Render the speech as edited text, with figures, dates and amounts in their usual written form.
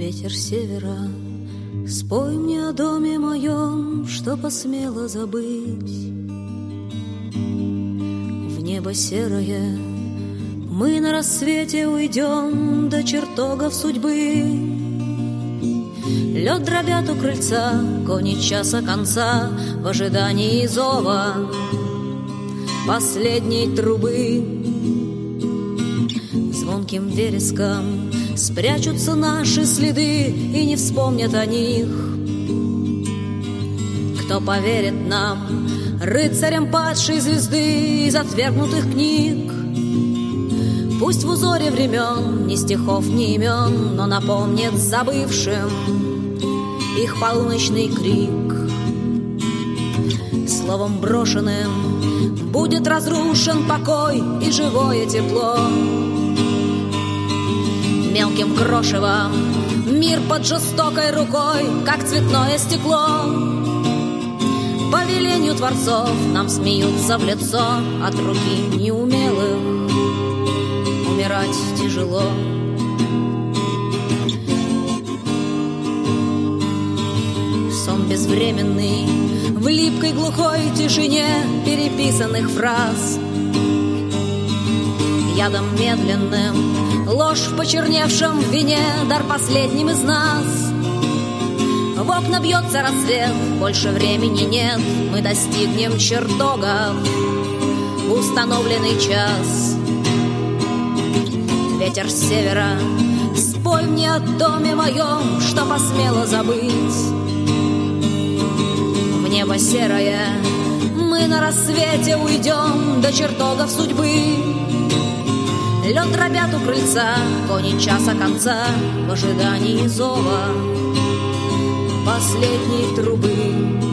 Ветер севера, спой мне о доме моем, что посмела забыть. В небо серое мы на рассвете уйдем до чертогов судьбы. Лед дробят у крыльца, кони часа конца в ожидании зова последней трубы. Звонким вереском спрячутся наши следы и не вспомнят о них. Кто поверит нам, рыцарям падшей звезды из отвергнутых книг? Пусть в узоре времен ни стихов, ни имен, но напомнит забывшим их полуночный крик. Словом брошенным будет разрушен покой и живое тепло. Мелким крошевом мир под жестокой рукой, как цветное стекло. По велению творцов нам смеются в лицо, от руки неумелых умирать тяжело. Сон безвременный в липкой глухой тишине переписанных фраз. Ядом медленным ложь в почерневшем вине, дар последним из нас. В окна бьется рассвет, больше времени нет, мы достигнем чертогов в установленный час. Ветер с севера, спой мне о доме моем, что посмела забыть. В небо серое мы на рассвете уйдем до чертогов судьбы. Лед дробят у крыльца, кони часа конца в ожидании зова последней трубы.